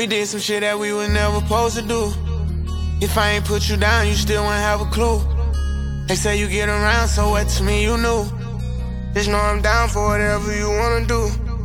We did some shit that we was never supposed to do. If I ain't put you down, you still wouldn't have a clue. They say you get around, so what to me you knew. Just know I'm down for whatever you wanna do.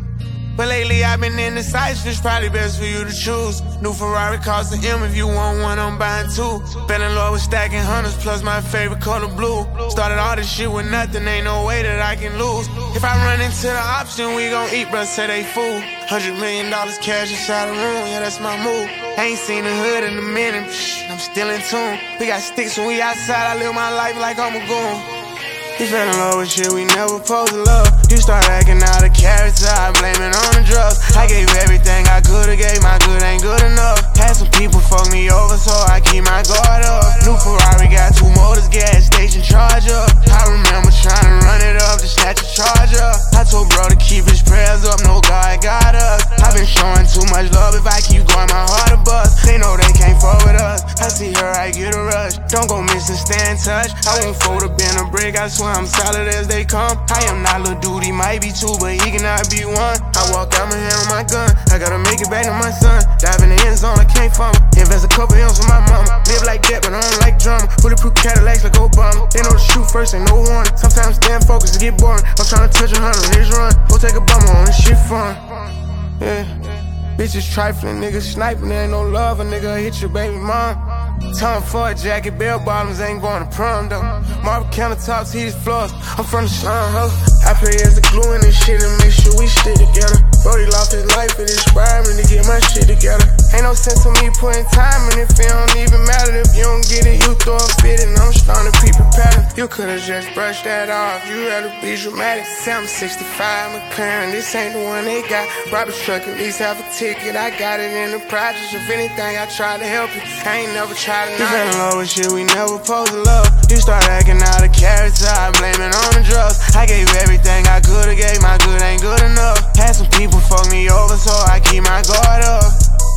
But lately I've been indecisive, it's probably best for you to choose. New Ferrari costs an M, if you want one, I'm buying two. Been in love with stacking hundreds, plus my favorite color blue. Started all this shit with nothing, ain't no way that I can lose. If I run into the option, we gon' eat, bruh, say they fool. $100 million cash inside the room, yeah, that's my move. Ain't seen the hood in a minute, I'm still in tune. We got sticks when we outside, I live my life like I'm a goon. You fell in love with shit we never supposed to love. You start acting out of character, I blame it on the drugs. I gave everything I could've gave, my good ain't good enough. Had some people fuck me over, so I keep my guard up. New Ferrari got 2 motors, gas station charge up. I remember trying to run it up to snatch a charge up. I told bro to keep his prayers up, no God got us. I've been showing too much love, if I keep going my heart a bust. They know they can't fuck with us, I see her, I get a rush. Don't go missing, stay in touch. I won't fold up in a brick, I swear I'm solid as they come. I am not Lil Dude, he might be 2, but he cannot be 1. I walk out my hand with my gun, I gotta make it back to my son. Dive in the end zone, I can't fumble. Invest a couple M's for my mama. Live like that, but I don't like drama. Bulletproof Cadillacs like Obama. They know to shoot first, ain't no warning. Sometimes staying focused to get boring. I'm trying to touch 100 on his run. Go take a bummer on this shit fun. Yeah, bitches trifling, niggas sniping, there ain't no love. A nigga hit your baby mom. Time for a jacket, bell bottoms ain't going to prom though. Marble countertops, heated floors, I'm from the slum, ho. I play as the glue in this shit and make sure we stick together. Brody lost his life, it inspired me to get my shit together. Ain't no sense in me putting time in if it don't even matter. If you don't get it, you throw a fit and I'm starting to peep a pattern. You could've just brushed that off, you rather be dramatic. Say I'm 65 McLaren, this ain't the one they got. Robert's truck, at least have a ticket, I got it in the projects. If anything, I try to help you, I ain't never tried to knock. You fell in love with shit we never supposed to love. You start acting out of character, I blame it on the drugs. I gave everything I could've gave, my good ain't good enough. Had some people fuck me over, so I keep my guard up.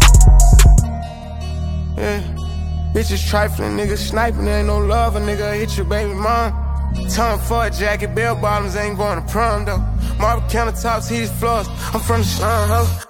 Yeah, bitches trifling, niggas sniping, there ain't no love. A nigga hit your baby mom. Time for a jacket, bell bottoms ain't going to prom though. Marble countertops, heated floors, I'm from the slum, ho.